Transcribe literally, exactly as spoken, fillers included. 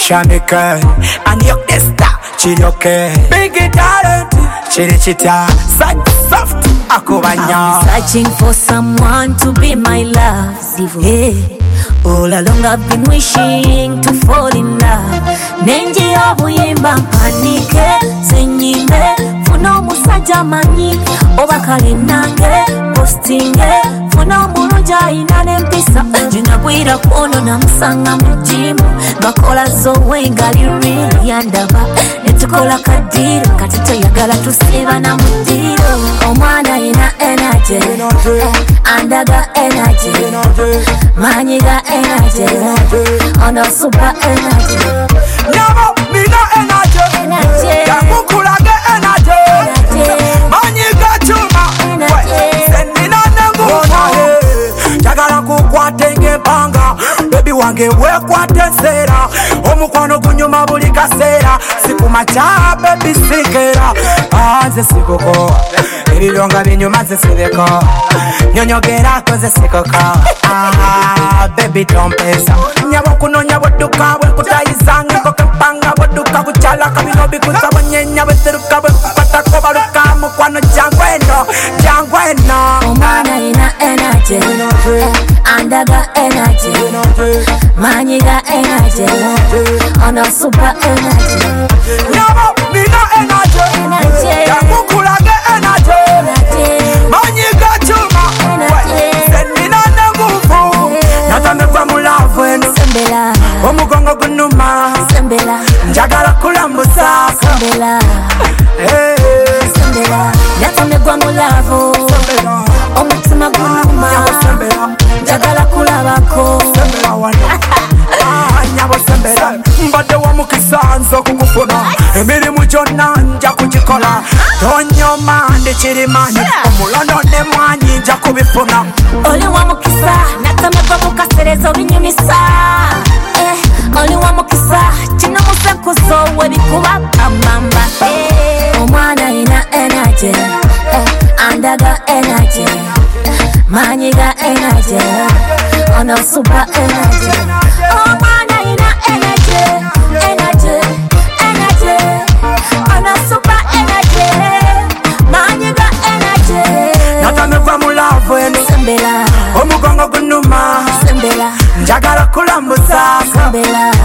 Shamika and your Esther Chiyoke big talent Chirichita soft akubanya. I'm searching for someone to be my love. Hey. All along I've been wishing to fall in love. Nenji obuyimba mpanike zenyime funo musajja manyi obakale nange postinge funo mulunja inane mpisa jinabwira kuono na musanga mujimu bakola zowe ngali really yandaba netukola kadiro kati toyagala tusiba na mudiro omwana ina energy andaga energy manyiga energy ono super energy Nyabo mina energy energy yakukulaga energy manyiga chuma sendina nengu jagala kukwatenge panga baby wange wekwate sera omukwano gunyuma buli kaseera sikumacha baby sikera anze sikoko ebibyonga binyuma zisireko nyonyogera koze sikoko ah baby tompesa nyabo kunonya boduka bwe kutayizanga ko kempanga boduka kuchala kabino bikuza banyenya beteruka bwe kupata ko baruka mukwano jangweno jangweno omwana ina energy andaga energy manyiga energy ono super energy nyabo mina energy yakukulaga energy manyiga chuma sendina nengufu natamekwa mulavu eno sembela omugongo gunuma sembela njagala kulambusa sembela sembela natamekwa mulavu omutima gunuma njagala kulabako sembela wana nyabo sembela mbadde wa mukisanzo kukufuna emirimu gyonna nja kugikola tonyoma ndikirimani omulono ne mwanyi nja kubifuna oli wa mukisa natamekwa mukaserezo binyumisa oli wa mukisa kino musekuzo webikuba kamamba omwana ina energy andaga energy manyiga energy ono super energy omwana ina energy energy energy ono super energy manyiga energy natamekwa mulavu eno sembela omugongo gunuma sembela njagala kulambusa sembela